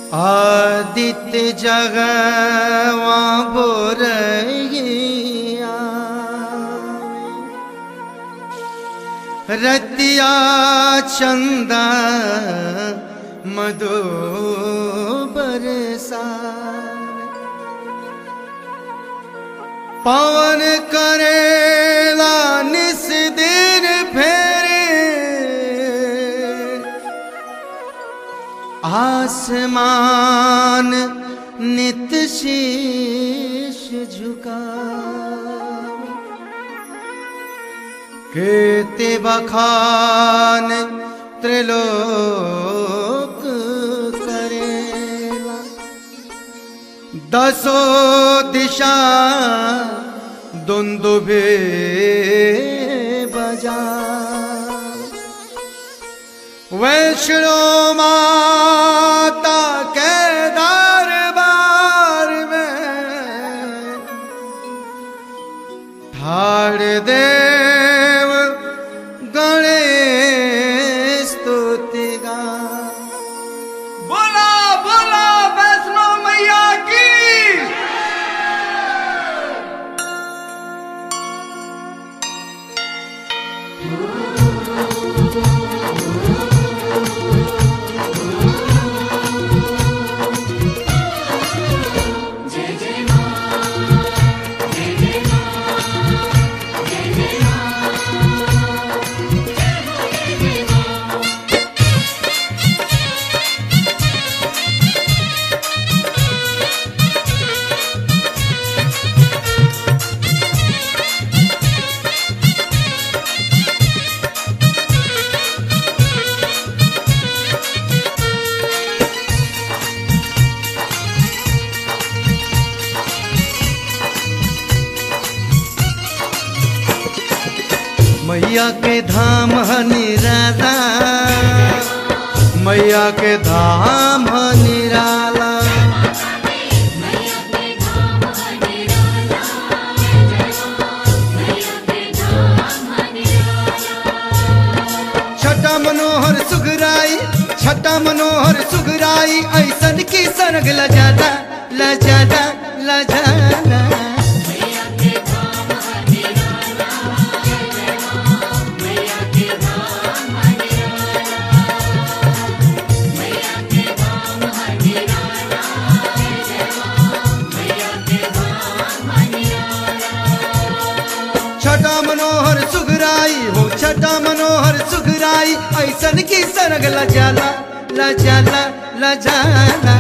आदित्य जगवा बोरैया रतिया चंदा मधु बरसा पवन करेला निस दिन फेरे आसमान नित शीश झुका कीर्ति बखान त्रिलोक करेला दसो दिशा दुंदुभे बजा वैष्णो माता के दरबार में ठाड़ देव गणेश स्तुति गा। बोला बोला वैष्णो मैया की। मैया के धाम निराला, मैया के धाम निराला, छटा मनोहर सुघराई, छटा मनोहर सुघराई ऐसन की सरग लजादा लजादा लजादा। छटा मनोहर सुघराई हो, छटा मनोहर सुघराई ऐसन की सरग लजाला लजाला लजाला।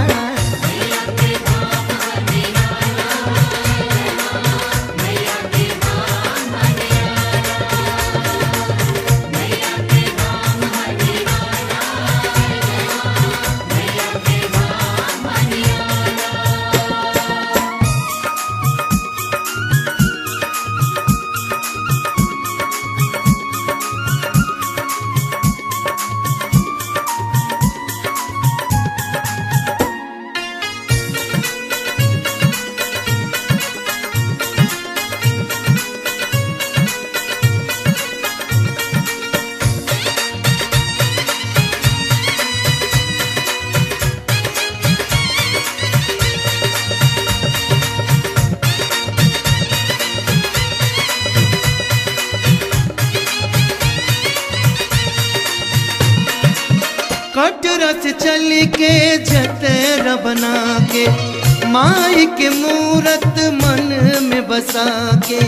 कटरा से चल के जतरा बना के माई के मूरत मन में बसा के,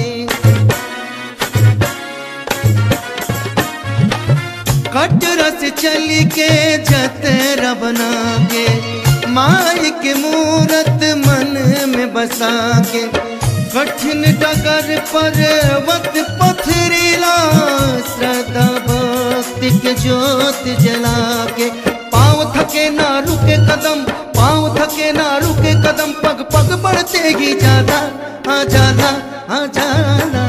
कटरा से चल के जतरा बना के माई के मूरत मन में बसा के, कठिन डगर पर्वत पथरीला श्रद्धा भक्ति के ज्योत जला के, पाँव थके ना रुके कदम, पाँव थके ना रुके कदम, पग पग बढ़ते ही जाना आ जाना आ जाना।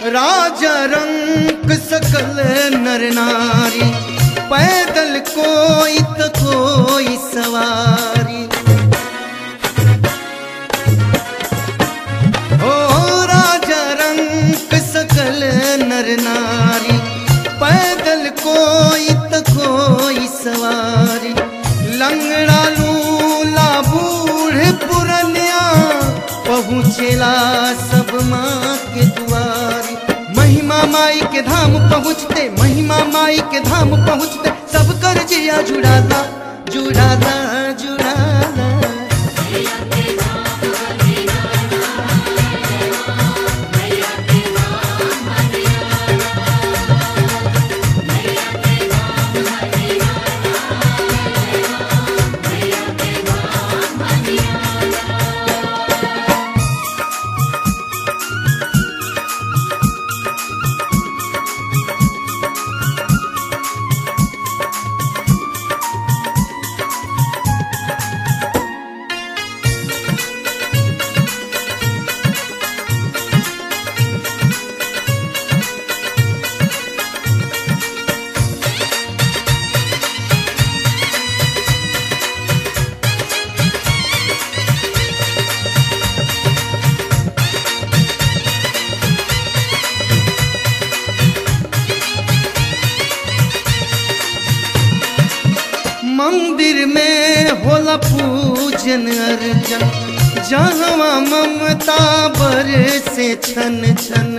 राजा रंग सकल नर नारी, पैदल कोई तो कोई सवारी। ओ राजा रंग सकल नर नारी, पैदल कोई तो कोई सवारी। लंगड़ा लूला बूढ़ पुरनिया, पहुँचेला सब माँ के दुआरी। महिमा माई के धाम पहुँचते, महिमा माई के धाम पहुँचते, सब कर जिया जुड़ाला जुड़ाला जुड़ाला। मंदिर में होला पूजन अर्चन, जहाँ ममता बरसे छन छन।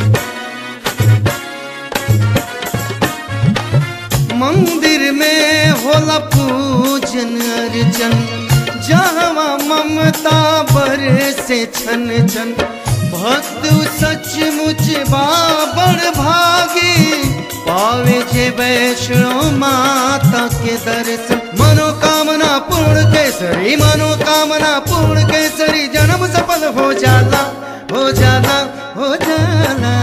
मंदिर में होला पूजन अर्चन, जहाँ ममता बरसे छन छन। भक्त सचमुच बाबड़ भागी, पावे जे वैष्णो माता के दर्शन। मनोकामना पूर्ण केसरी, मनोकामना पूर्ण केसरी, जन्म सफल हो जाला हो जाला हो जाला।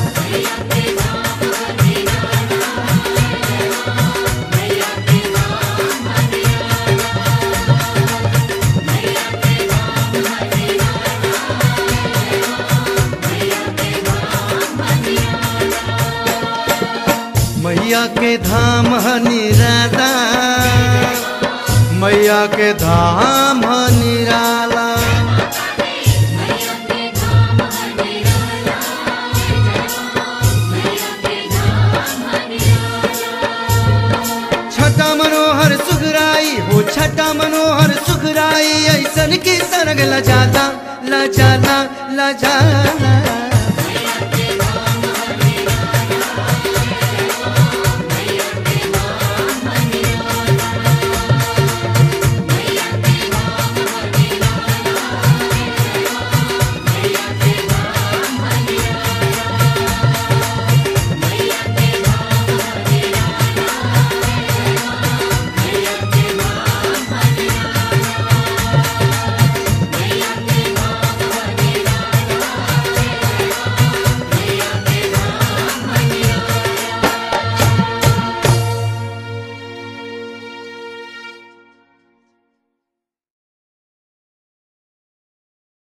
मैया के धाम निराला, मैया के धाम निराला। छटा मनोहर सुखराई हो, छटा मनोहर सुखराई, ऐसन की सरग लजाला लजाला लजाला।